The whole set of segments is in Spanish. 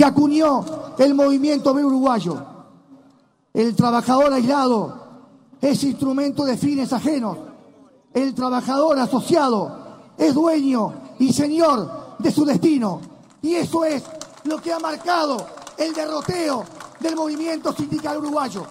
que acuñó el movimiento obrero uruguayo. El trabajador aislado es instrumento de fines ajenos. El trabajador asociado es dueño y señor de su destino. Y eso es lo que ha marcado el derroteo del movimiento sindical uruguayo.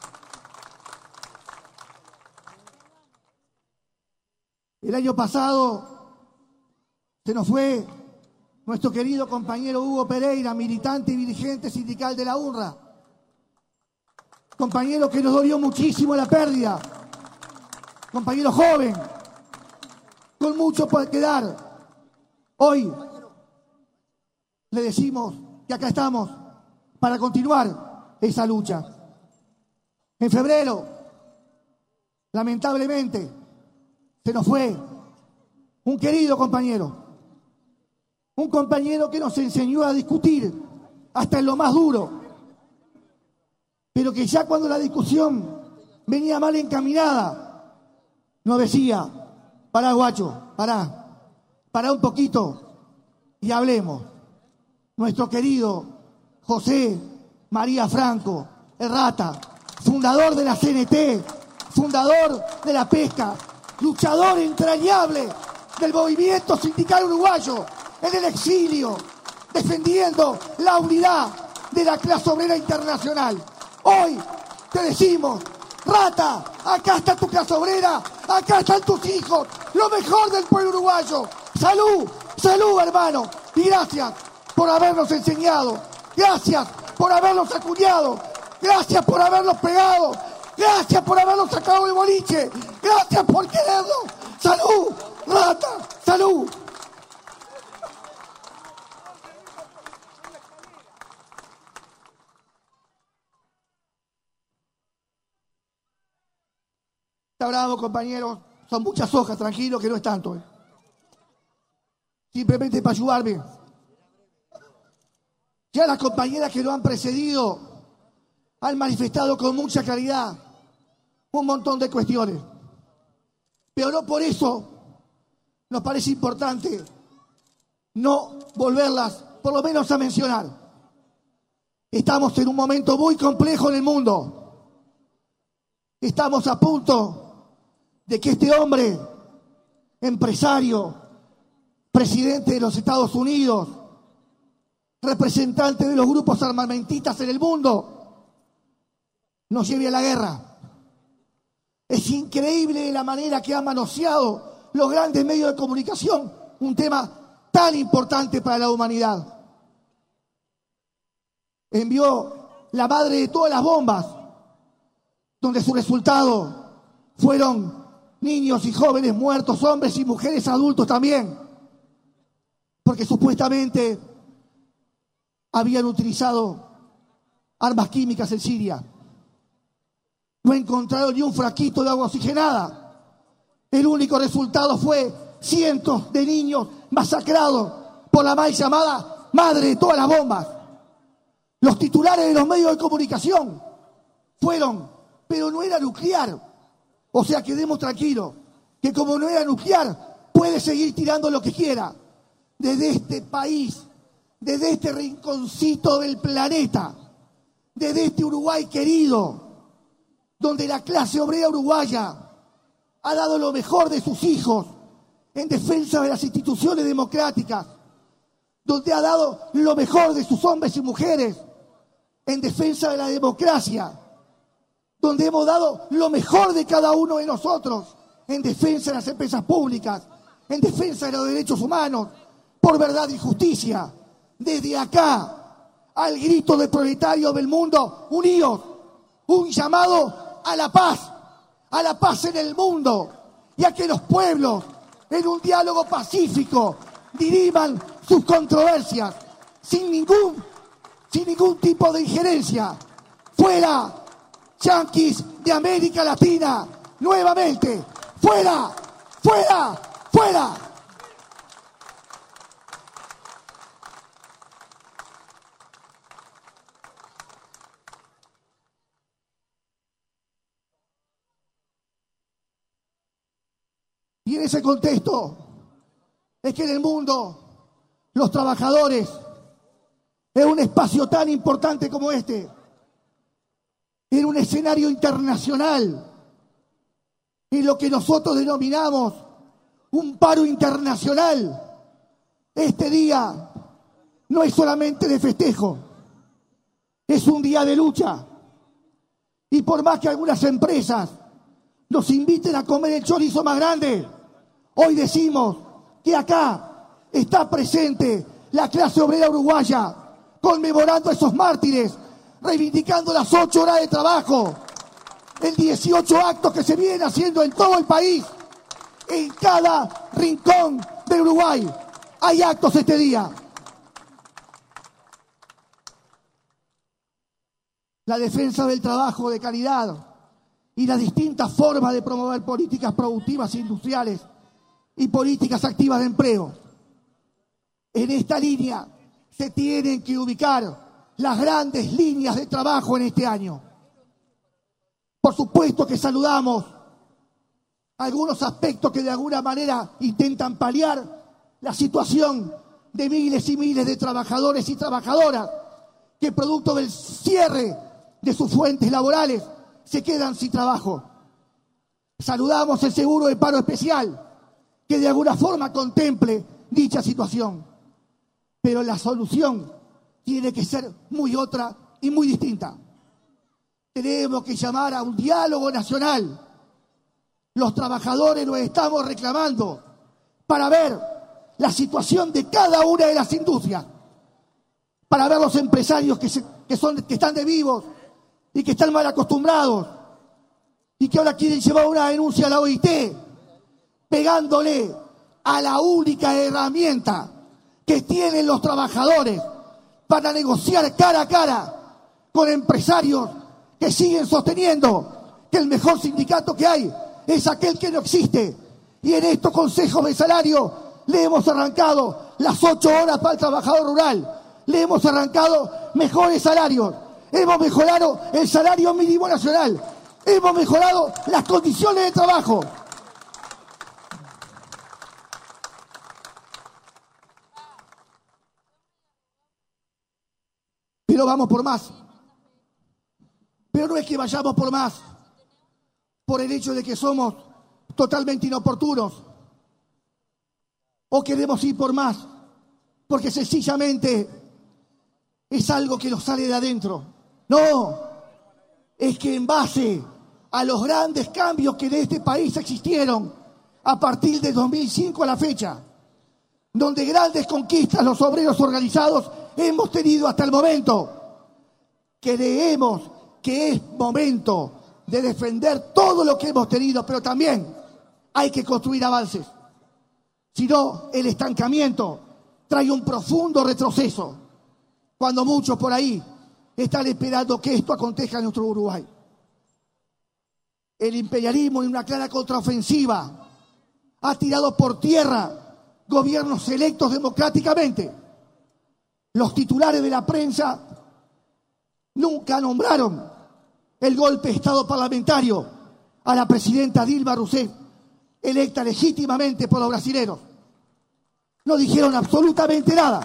El año pasado se nos fue nuestro querido compañero Hugo Pereira, militante y dirigente sindical de la UNRWA. Compañero que nos dolió muchísimo la pérdida. Compañero joven, con mucho por quedar. Hoy le decimos que acá estamos para continuar esa lucha. En febrero, lamentablemente, se nos fue un querido compañero. Un compañero que nos enseñó a discutir hasta en lo más duro. Pero que ya cuando la discusión venía mal encaminada, nos decía: pará, guacho, pará un poquito y hablemos. Nuestro querido José María Franco, el Rata, fundador de la CNT, fundador de la pesca, luchador entrañable del movimiento sindical uruguayo, en el exilio, defendiendo la unidad de la clase obrera internacional. Hoy te decimos: Rata, acá está tu clase obrera, acá están tus hijos, lo mejor del pueblo uruguayo. Salud, salud, hermano, y gracias por habernos enseñado, gracias por habernos acuñado, gracias por habernos pegado, gracias por habernos sacado del boliche, gracias por querernos. Salud, Rata, salud. Está bravo, compañeros. Son muchas hojas, tranquilo, que no es tanto. Simplemente para ayudarme. Ya las compañeras que lo han precedido han manifestado con mucha claridad un montón de cuestiones. Pero no por eso nos parece importante no volverlas, por lo menos, a mencionar. Estamos en un momento muy complejo en el mundo. Estamos a punto de que este hombre, empresario, presidente de los Estados Unidos, representante de los grupos armamentistas en el mundo, nos lleve a la guerra. Es increíble la manera que han manoseado los grandes medios de comunicación un tema tan importante para la humanidad. Envió la madre de todas las bombas, donde su resultado fueron niños y jóvenes muertos, hombres y mujeres adultos también, porque supuestamente habían utilizado armas químicas en Siria. No encontraron ni un frasquito de agua oxigenada. El único resultado fue cientos de niños masacrados por la mal llamada madre de todas las bombas. Los titulares de los medios de comunicación fueron: pero no era nuclear. O sea, quedemos tranquilos, que como no era nuclear, puede seguir tirando lo que quiera. Desde este país, desde este rinconcito del planeta, desde este Uruguay querido, donde la clase obrera uruguaya ha dado lo mejor de sus hijos en defensa de las instituciones democráticas, donde ha dado lo mejor de sus hombres y mujeres en defensa de la democracia, donde hemos dado lo mejor de cada uno de nosotros en defensa de las empresas públicas, en defensa de los derechos humanos, por verdad y justicia. Desde acá, al grito de proletarios del mundo, unidos, un llamado a la paz en el mundo, y a que los pueblos, en un diálogo pacífico, diriman sus controversias sin ningún tipo de injerencia. Fuera yanquis de América Latina, nuevamente, fuera, fuera, fuera. Y en ese contexto es que en el mundo los trabajadores en un espacio tan importante como este, en un escenario internacional, en lo que nosotros denominamos un paro internacional. Este día no es solamente de festejo, es un día de lucha. Y por más que algunas empresas nos inviten a comer el chorizo más grande, hoy decimos que acá está presente la clase obrera uruguaya, conmemorando a esos mártires, reivindicando las 8 horas de trabajo, el 18 actos que se vienen haciendo en todo el país, en cada rincón de Uruguay. Hay actos este día. La defensa del trabajo de calidad y las distintas formas de promover políticas productivas e industriales y políticas activas de empleo. En esta línea se tienen que ubicar las grandes líneas de trabajo en este año. Por supuesto que saludamos algunos aspectos que de alguna manera intentan paliar la situación de miles y miles de trabajadores y trabajadoras que producto del cierre de sus fuentes laborales se quedan sin trabajo. Saludamos el seguro de paro especial que de alguna forma contemple dicha situación. Pero la solución tiene que ser muy otra y muy distinta. Tenemos que llamar a un diálogo nacional. Los trabajadores nos estamos reclamando para ver la situación de cada una de las industrias, para ver los empresarios que están de vivos y que están mal acostumbrados y que ahora quieren llevar una denuncia a la OIT, pegándole a la única herramienta que tienen los trabajadores para negociar cara a cara con empresarios que siguen sosteniendo que el mejor sindicato que hay es aquel que no existe. Y en estos consejos de salario le hemos arrancado las 8 horas para el trabajador rural, le hemos arrancado mejores salarios, hemos mejorado el salario mínimo nacional, hemos mejorado las condiciones de trabajo. Pero vamos por más. Pero no es que vayamos por más por el hecho de que somos totalmente inoportunos o queremos ir por más porque sencillamente es algo que nos sale de adentro. No, es que en base a los grandes cambios que en este país existieron a partir de 2005 a la fecha, donde grandes conquistas los obreros organizados hemos tenido hasta el momento, creemos que es momento de defender todo lo que hemos tenido, pero también hay que construir avances. Si no, el estancamiento trae un profundo retroceso, cuando muchos por ahí están esperando que esto acontezca en nuestro Uruguay. El imperialismo, en una clara contraofensiva, ha tirado por tierra gobiernos electos democráticamente. Los titulares de la prensa nunca nombraron el golpe de Estado parlamentario a la presidenta Dilma Rousseff, electa legítimamente por los brasileros. No dijeron absolutamente nada.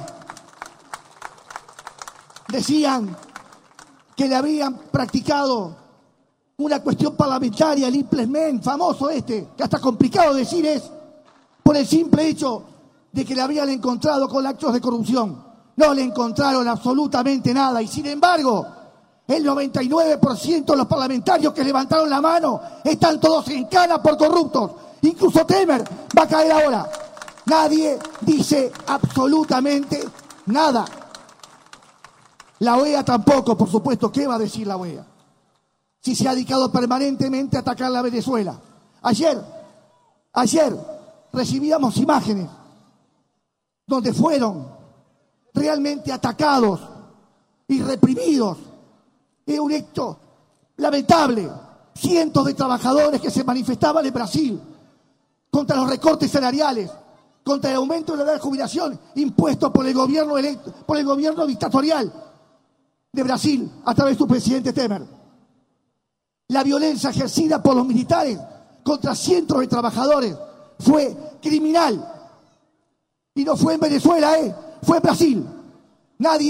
Decían que le habían practicado una cuestión parlamentaria, el implement famoso que hasta complicado decir es, por el simple hecho de que le habían encontrado con actos de corrupción. No le encontraron absolutamente nada y sin embargo el 99% de los parlamentarios que levantaron la mano están todos en cana por corruptos. Incluso Temer va a caer ahora. Nadie dice absolutamente nada. La OEA tampoco, por supuesto. ¿Qué va a decir la OEA? Si se ha dedicado permanentemente a atacar a Venezuela. Ayer recibíamos imágenes donde fueron realmente atacados y reprimidos. Es un hecho lamentable. Cientos de trabajadores que se manifestaban en Brasil contra los recortes salariales, contra el aumento de la edad de jubilación impuesto por el gobierno dictatorial de Brasil a través de su presidente Temer. La violencia ejercida por los militares contra cientos de trabajadores fue criminal. Y no fue en Venezuela, fue en Brasil. Nadie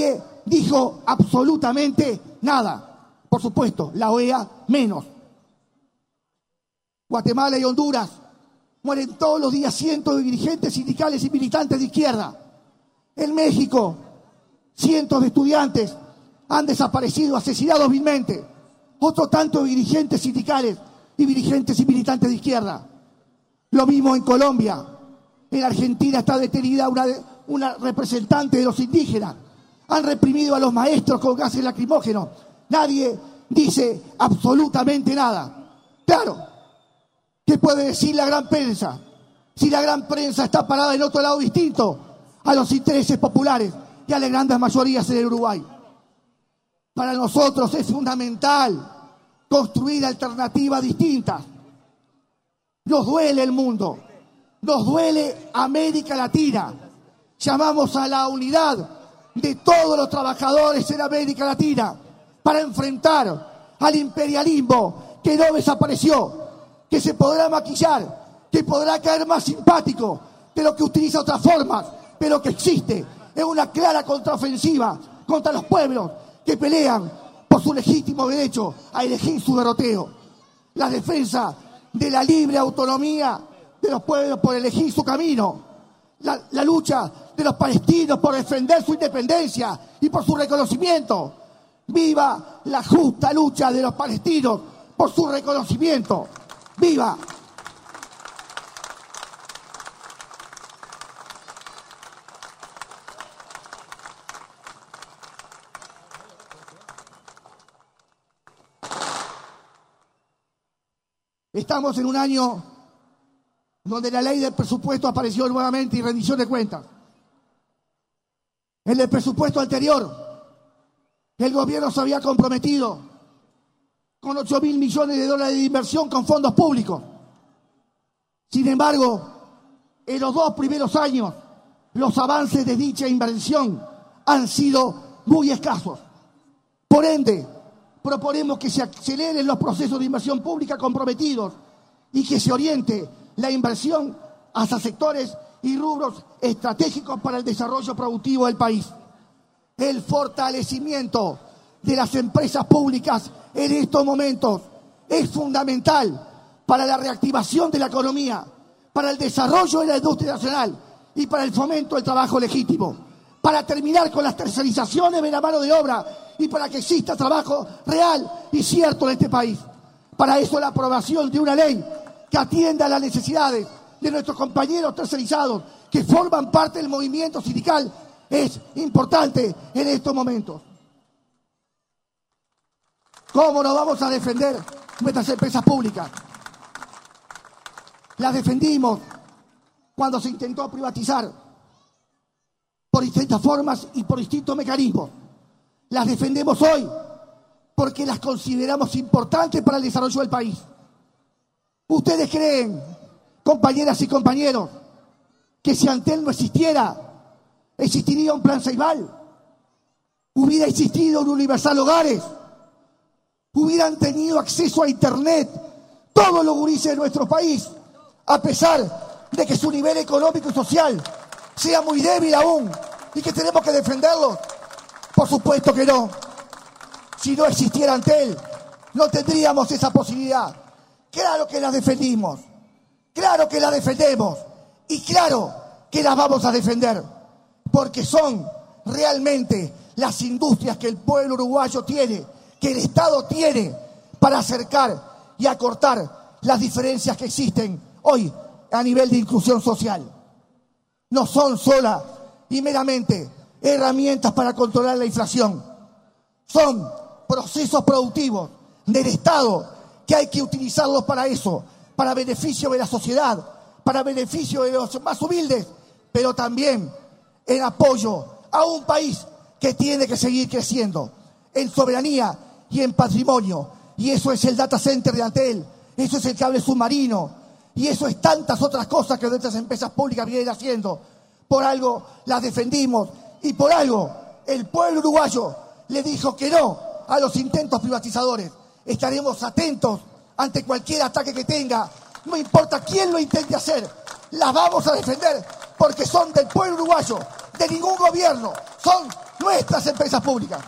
dijo absolutamente nada. Por supuesto, la OEA menos. Guatemala y Honduras mueren todos los días cientos de dirigentes sindicales y militantes de izquierda. En México, cientos de estudiantes han desaparecido, asesinados vilmente. Otro tanto de dirigentes sindicales y dirigentes y militantes de izquierda. Lo mismo en Colombia. En Argentina está detenida una representante de los indígenas. Han reprimido a los maestros con gases lacrimógenos. Nadie dice absolutamente nada. Claro, ¿qué puede decir la gran prensa? Si la gran prensa está parada en otro lado distinto a los intereses populares y a las grandes mayorías en el Uruguay. Para nosotros es fundamental construir alternativas distintas. Nos duele el mundo, nos duele América Latina. Llamamos a la unidad de todos los trabajadores en América Latina para enfrentar al imperialismo que no desapareció, que se podrá maquillar, que podrá caer más simpático de lo que utiliza otras formas, pero que existe. Es una clara contraofensiva contra los pueblos que pelean por su legítimo derecho a elegir su derrotero. La defensa de la libre autonomía de los pueblos por elegir su camino. La lucha de los palestinos por defender su independencia y por su reconocimiento. ¡Viva la justa lucha de los palestinos por su reconocimiento! ¡Viva! Estamos en un año donde la ley del presupuesto apareció nuevamente y rendición de cuentas. En el presupuesto anterior, el gobierno se había comprometido con 8.000 millones de dólares de inversión con fondos públicos. Sin embargo, en los 2 primeros años, los avances de dicha inversión han sido muy escasos. Por ende, proponemos que se aceleren los procesos de inversión pública comprometidos y que se oriente la inversión hacia sectores y rubros estratégicos para el desarrollo productivo del país. El fortalecimiento de las empresas públicas en estos momentos es fundamental para la reactivación de la economía, para el desarrollo de la industria nacional y para el fomento del trabajo legítimo, para terminar con las tercerizaciones de la mano de obra y para que exista trabajo real y cierto en este país. Para eso la aprobación de una ley que atienda las necesidades de nuestros compañeros tercerizados que forman parte del movimiento sindical es importante en estos momentos. ¿Cómo nos vamos a defender nuestras empresas públicas? Las defendimos cuando se intentó privatizar por distintas formas y por distintos mecanismos. Las defendemos hoy porque las consideramos importantes para el desarrollo del país. ¿Ustedes creen, compañeras y compañeros, que si Antel no existiera, existiría un plan Ceibal? ¿Hubiera existido un Universal Hogares? ¿Hubieran tenido acceso a Internet todos los gurises de nuestro país, a pesar de que su nivel económico y social sea muy débil aún y que tenemos que defenderlo? Por supuesto que no. Si no existiera Antel, no tendríamos esa posibilidad. Claro que las defendimos, claro que las defendemos y claro que las vamos a defender, porque son realmente las industrias que el pueblo uruguayo tiene, que el Estado tiene para acercar y acortar las diferencias que existen hoy a nivel de inclusión social. No son sola y meramente herramientas para controlar la inflación. Son procesos productivos del Estado que hay que utilizarlos para eso, para beneficio de la sociedad, para beneficio de los más humildes, pero también en apoyo a un país que tiene que seguir creciendo en soberanía y en patrimonio. Y eso es el data center de Antel, eso es el cable submarino, y eso es tantas otras cosas que nuestras empresas públicas vienen haciendo. Por algo las defendimos y por algo el pueblo uruguayo le dijo que no a los intentos privatizadores. Estaremos atentos ante cualquier ataque que tenga, no importa quién lo intente hacer, las vamos a defender porque son del pueblo uruguayo, de ningún gobierno, son nuestras empresas públicas.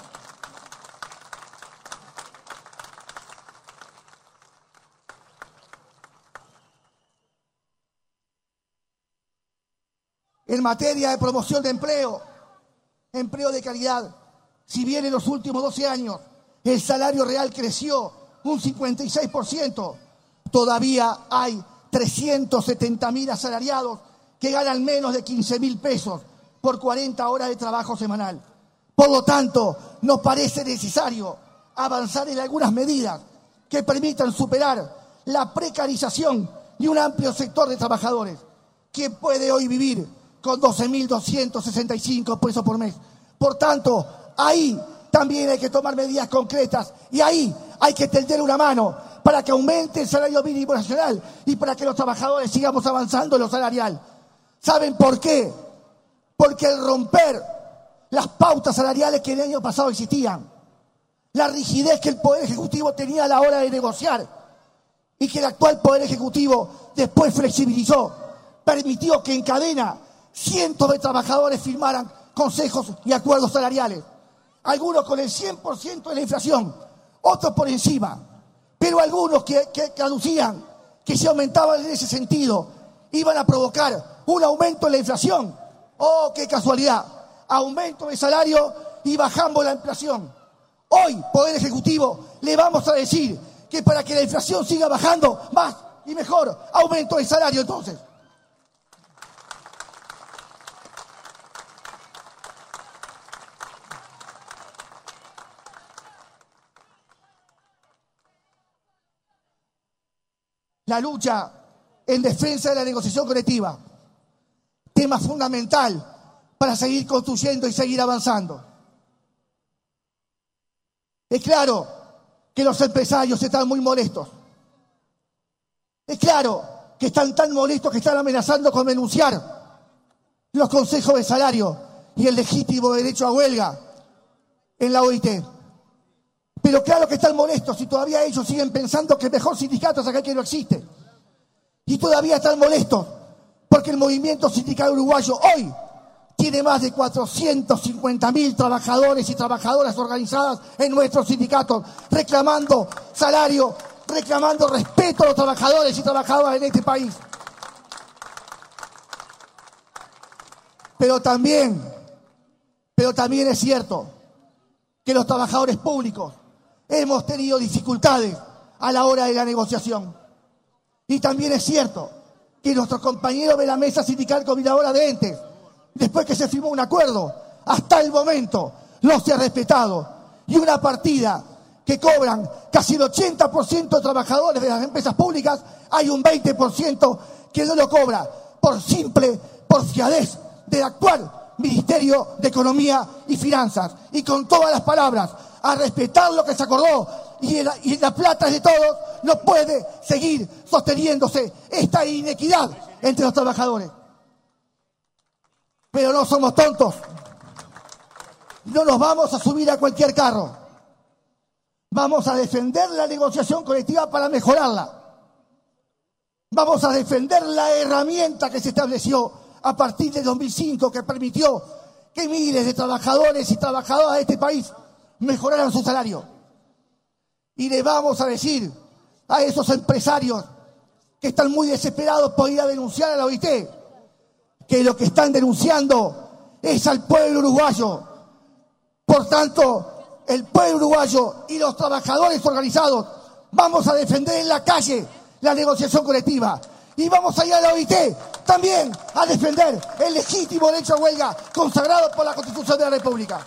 En materia de promoción de empleo de calidad, si bien en los últimos 12 años el salario real creció un 56%, todavía hay 370.000 asalariados que ganan menos de 15.000 pesos por 40 horas de trabajo semanal. Por lo tanto, nos parece necesario avanzar en algunas medidas que permitan superar la precarización de un amplio sector de trabajadores. ¿Quién puede hoy vivir con 12.265 pesos por mes? Por tanto, ahí también hay que tomar medidas concretas y ahí hay que tender una mano para que aumente el salario mínimo nacional y para que los trabajadores sigamos avanzando en lo salarial. ¿Saben por qué? Porque el romper las pautas salariales que el año pasado existían, la rigidez que el Poder Ejecutivo tenía a la hora de negociar y que el actual Poder Ejecutivo después flexibilizó, permitió que en cadena cientos de trabajadores firmaran consejos y acuerdos salariales, algunos con el 100% de la inflación, otros por encima, pero algunos que aducían que si aumentaban en ese sentido iban a provocar un aumento en la inflación. ¡Oh, qué casualidad! Aumento de salario y bajamos la inflación. Hoy, Poder Ejecutivo, le vamos a decir que para que la inflación siga bajando, más y mejor, aumento de salario entonces. La lucha en defensa de la negociación colectiva, tema fundamental para seguir construyendo y seguir avanzando. Es claro que los empresarios están muy molestos. Es claro que están tan molestos que están amenazando con denunciar los consejos de salario y el legítimo derecho a huelga en la OIT. Pero claro que están molestos y todavía ellos siguen pensando que el mejor sindicato es aquel que no existe. Y todavía están molestos porque el movimiento sindical uruguayo hoy tiene más de 450.000 trabajadores y trabajadoras organizadas en nuestros sindicatos, reclamando salario, reclamando respeto a los trabajadores y trabajadoras en este país. Pero también es cierto que los trabajadores públicos hemos tenido dificultades a la hora de la negociación. Y también es cierto que nuestros compañeros de la mesa sindical coordinadora de entes, después que se firmó un acuerdo, hasta el momento no se ha respetado. Y una partida que cobran casi el 80% de trabajadores de las empresas públicas, hay un 20% que no lo cobra por simple porfiadez del actual Ministerio de Economía y Finanzas. Y con todas las palabras, a respetar lo que se acordó y la plata es de todos, no puede seguir sosteniéndose esta inequidad entre los trabajadores. Pero no somos tontos. No nos vamos a subir a cualquier carro. Vamos a defender la negociación colectiva para mejorarla. Vamos a defender la herramienta que se estableció a partir de 2005, que permitió que miles de trabajadores y trabajadoras de este país mejoraran su salario. Y le vamos a decir a esos empresarios que están muy desesperados por ir a denunciar a la OIT, que lo que están denunciando es al pueblo uruguayo. Por tanto, el pueblo uruguayo y los trabajadores organizados vamos a defender en la calle la negociación colectiva. Y vamos a ir a la OIT también a defender el legítimo derecho a huelga consagrado por la Constitución de la República.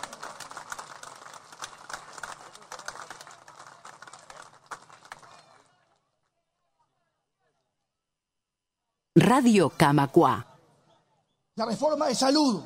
Radio Camacuá. La reforma de salud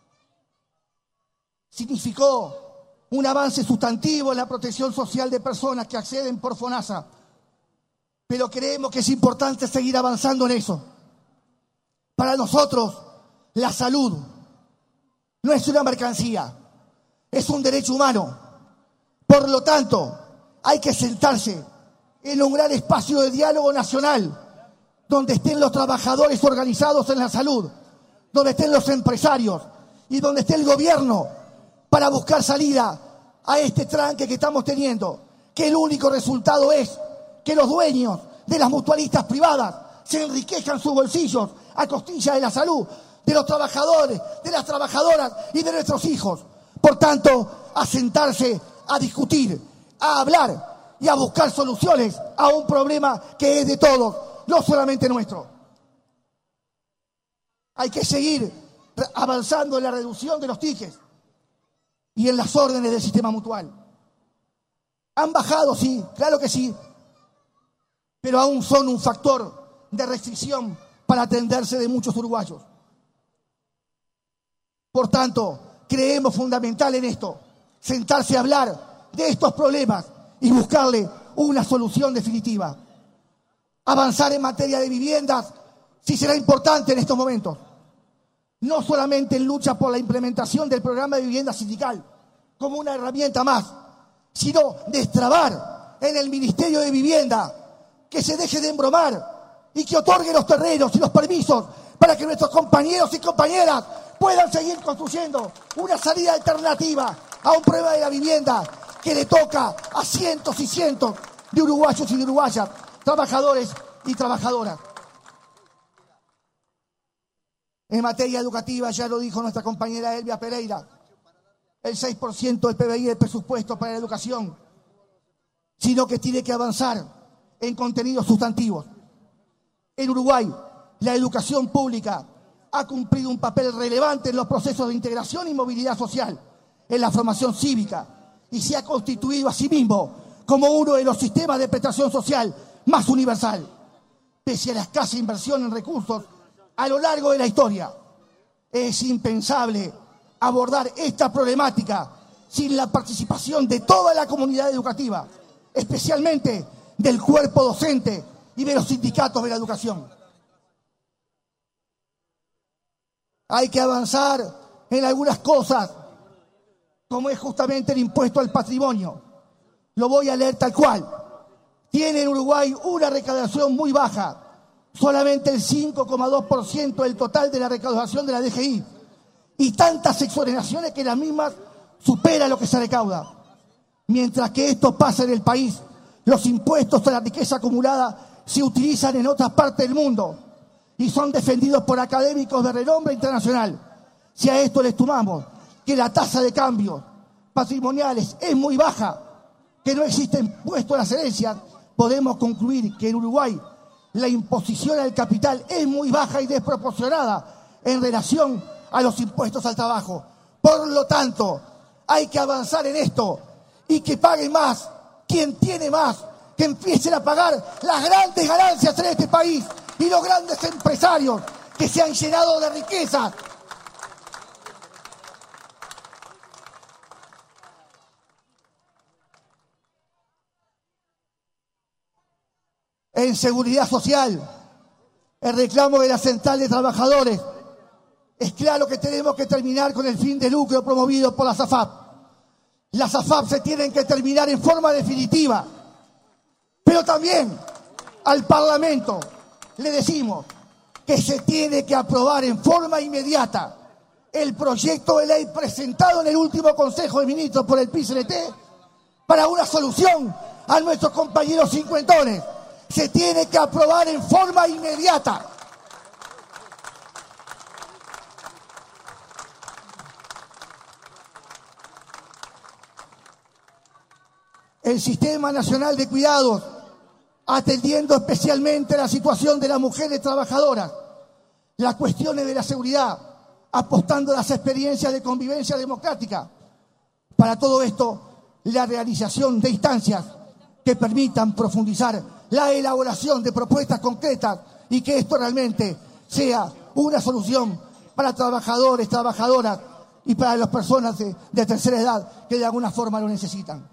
significó un avance sustantivo en la protección social de personas que acceden por FONASA, pero creemos que es importante seguir avanzando en eso. Para nosotros, la salud no es una mercancía, es un derecho humano. Por lo tanto, hay que sentarse en un gran espacio de diálogo nacional, donde estén los trabajadores organizados en la salud, donde estén los empresarios y donde esté el gobierno, para buscar salida a este tranque que estamos teniendo, que el único resultado es que los dueños de las mutualistas privadas se enriquezcan sus bolsillos a costilla de la salud de los trabajadores, de las trabajadoras y de nuestros hijos. Por tanto, a sentarse, a discutir, a hablar y a buscar soluciones a un problema que es de todos, no solamente nuestro. Hay que seguir avanzando en la reducción de los tickets y en las órdenes del sistema mutual. Han bajado, sí, claro que sí, pero aún son un factor de restricción para atenderse de muchos uruguayos. Por tanto, creemos fundamental en esto, sentarse a hablar de estos problemas y buscarle una solución definitiva. Avanzar en materia de viviendas sí será importante en estos momentos. No solamente en lucha por la implementación del programa de vivienda sindical como una herramienta más, sino destrabar en el Ministerio de Vivienda que se deje de embromar y que otorgue los terrenos y los permisos para que nuestros compañeros y compañeras puedan seguir construyendo una salida alternativa a un problema de la vivienda que le toca a cientos y cientos de uruguayos y de uruguayas, trabajadores y trabajadoras. En materia educativa, ya lo dijo nuestra compañera Elvia Pereira, el 6% del PBI del presupuesto para la educación, sino que tiene que avanzar en contenidos sustantivos. En Uruguay, la educación pública ha cumplido un papel relevante en los procesos de integración y movilidad social, en la formación cívica, y se ha constituido a sí mismo como uno de los sistemas de prestación social más universal. Pese a la escasa inversión en recursos a lo largo de la historia, es impensable abordar esta problemática sin la participación de toda la comunidad educativa, especialmente del cuerpo docente y de los sindicatos de la educación. Hay que avanzar en algunas cosas, como es justamente el impuesto al patrimonio. Lo voy a leer tal cual. Tiene en Uruguay una recaudación muy baja, solamente el 5,2% del total de la recaudación de la DGI, y tantas exoneraciones que las mismas supera lo que se recauda. Mientras que esto pasa en el país, los impuestos a la riqueza acumulada se utilizan en otras partes del mundo y son defendidos por académicos de renombre internacional. Si a esto le sumamos que la tasa de cambios patrimoniales es muy baja, que no existe impuesto a las herencias, podemos concluir que en Uruguay la imposición al capital es muy baja y desproporcionada en relación a los impuestos al trabajo. Por lo tanto, hay que avanzar en esto y que pague más quien tiene más, que empiecen a pagar las grandes ganancias en este país y los grandes empresarios que se han llenado de riqueza. En seguridad social, el reclamo de la Central de Trabajadores, es claro que tenemos que terminar con el fin de lucro promovido por la SAFAP. Las AFAP se tienen que terminar en forma definitiva, pero también al Parlamento le decimos que se tiene que aprobar en forma inmediata el proyecto de ley presentado en el último Consejo de Ministros por el PICNT para una solución a nuestros compañeros cincuentones. Se tiene que aprobar en forma inmediata. El Sistema Nacional de Cuidados, atendiendo especialmente la situación de las mujeres trabajadoras, las cuestiones de la seguridad, apostando a las experiencias de convivencia democrática. Para todo esto, la realización de instancias que permitan profundizar la elaboración de propuestas concretas y que esto realmente sea una solución para trabajadores, trabajadoras y para las personas de tercera edad que de alguna forma lo necesitan.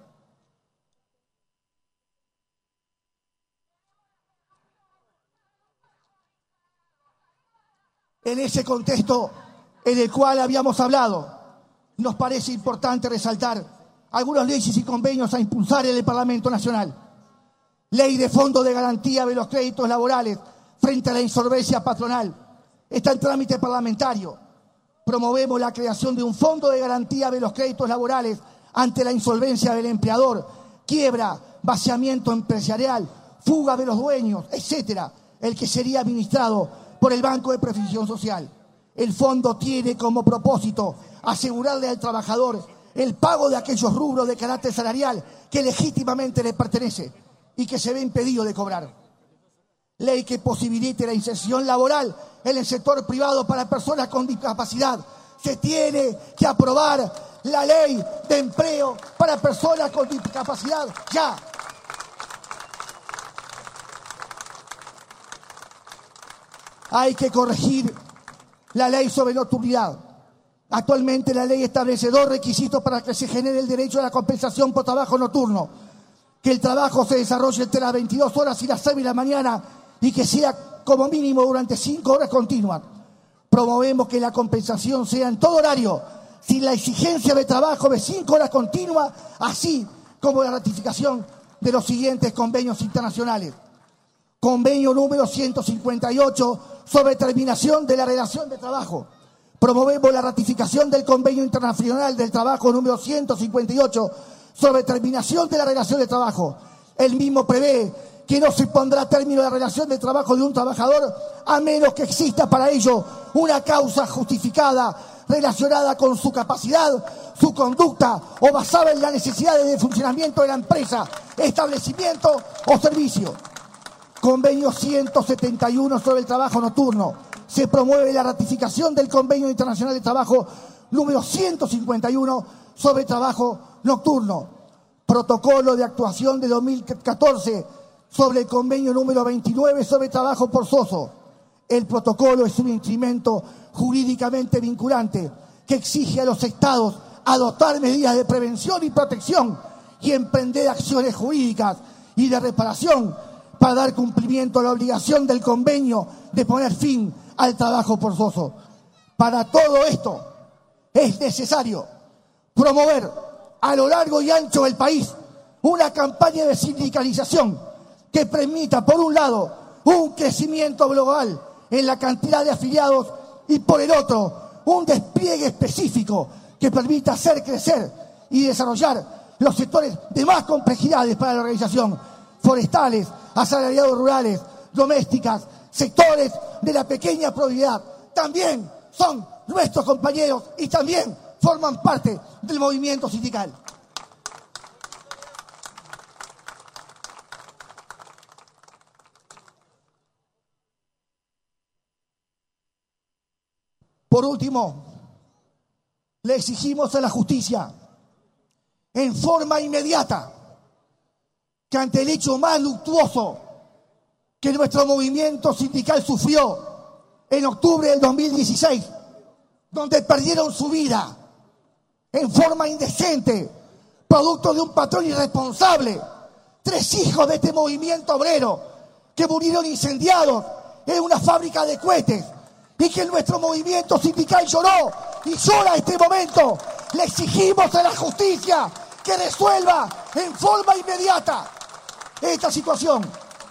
En ese contexto en el cual habíamos hablado, nos parece importante resaltar algunas leyes y convenios a impulsar en el Parlamento Nacional. Ley de Fondo de Garantía de los Créditos Laborales frente a la insolvencia patronal. Está en trámite parlamentario. Promovemos la creación de un fondo de garantía de los créditos laborales ante la insolvencia del empleador, quiebra, vaciamiento empresarial, fuga de los dueños, etcétera, el que sería administrado por el Banco de Previsión Social. El fondo tiene como propósito asegurarle al trabajador el pago de aquellos rubros de carácter salarial que legítimamente le pertenece y que se ve impedido de cobrar. Ley que posibilite la inserción laboral en el sector privado para personas con discapacidad. Se tiene que aprobar la ley de empleo para personas con discapacidad ya. Hay que corregir la ley sobre nocturnidad. Actualmente la ley establece 2 requisitos para que se genere el derecho a la compensación por trabajo nocturno: que el trabajo se desarrolle entre las 22 horas y las 6 de la mañana y que sea como mínimo durante 5 horas continuas. Promovemos que la compensación sea en todo horario, sin la exigencia de trabajo de 5 horas continuas, así como la ratificación de los siguientes convenios internacionales. Convenio número 158 sobre terminación de la relación de trabajo. Promovemos la ratificación del Convenio Internacional del Trabajo número 158 sobre terminación de la relación de trabajo. El mismo prevé que no se pondrá término a la relación de trabajo de un trabajador a menos que exista para ello una causa justificada relacionada con su capacidad, su conducta o basada en las necesidades de funcionamiento de la empresa, establecimiento o servicio. Convenio 171 sobre el trabajo nocturno. Se promueve la ratificación del Convenio Internacional de Trabajo número 151 sobre trabajo nocturno. Protocolo de actuación de 2014 sobre el Convenio número 29 sobre trabajo forzoso. El protocolo es un instrumento jurídicamente vinculante que exige a los estados adoptar medidas de prevención y protección y emprender acciones jurídicas y de reparación para dar cumplimiento a la obligación del convenio de poner fin al trabajo forzoso. Para todo esto es necesario promover a lo largo y ancho del país una campaña de sindicalización que permita, por un lado, un crecimiento global en la cantidad de afiliados y, por el otro, un despliegue específico que permita hacer crecer y desarrollar los sectores de más complejidades para la organización: forestales, asalariados rurales, domésticas, sectores de la pequeña propiedad. También son nuestros compañeros y también forman parte del movimiento sindical. Por último, le exigimos a la justicia, en forma inmediata, que ante el hecho más luctuoso que nuestro movimiento sindical sufrió en octubre del 2016, donde perdieron su vida en forma indecente, producto de un patrón irresponsable, 3 hijos de este movimiento obrero que murieron incendiados en una fábrica de cohetes, y que nuestro movimiento sindical lloró y llora en este momento. Le exigimos a la justicia que resuelva en forma inmediata esta situación.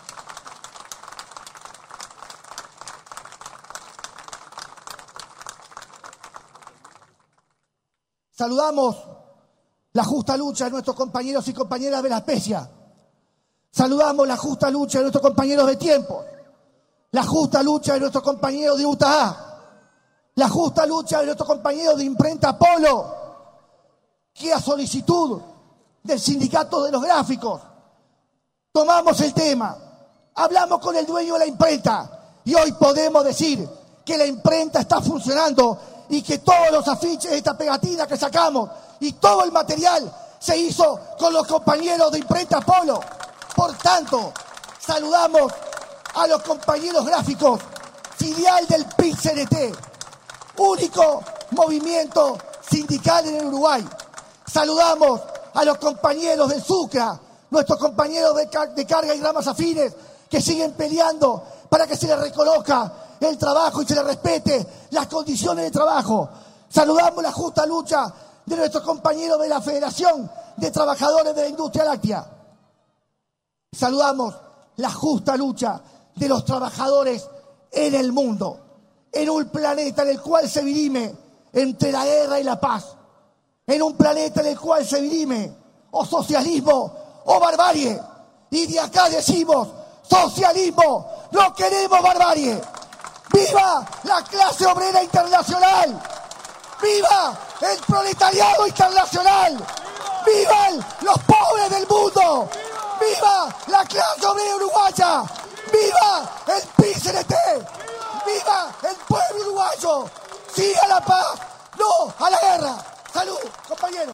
Saludamos la justa lucha de nuestros compañeros y compañeras de La Especia. Saludamos la justa lucha de nuestros compañeros de Tiempo. La justa lucha de nuestros compañeros de UTA, la justa lucha de nuestros compañeros de Imprenta Polo, que a solicitud del sindicato de los gráficos tomamos el tema, hablamos con el dueño de la imprenta y hoy podemos decir que la imprenta está funcionando y que todos los afiches de esta pegatina que sacamos y todo el material se hizo con los compañeros de Imprenta Polo. Por tanto, saludamos a los compañeros gráficos, filial del PIT-CNT, único movimiento sindical en el Uruguay. Saludamos a los compañeros del Sucra, nuestros compañeros de carga y ramas afines, que siguen peleando para que se les reconozca el trabajo y se les respete las condiciones de trabajo. Saludamos la justa lucha de nuestros compañeros de la Federación de Trabajadores de la Industria Láctea. Saludamos la justa lucha de los trabajadores en el mundo, en un planeta en el cual se dirime entre la guerra y la paz, en un planeta en el cual se dirime o socialismo o barbarie. Y de acá decimos, socialismo, no queremos barbarie. ¡Viva la clase obrera internacional! ¡Viva el proletariado internacional! ¡Vivan los pobres del mundo! ¡Viva la clase obrera uruguaya! ¡Viva el PICNT! ¡Viva el pueblo uruguayo! ¡Siga la paz! ¡No a la guerra! ¡Salud, compañeros!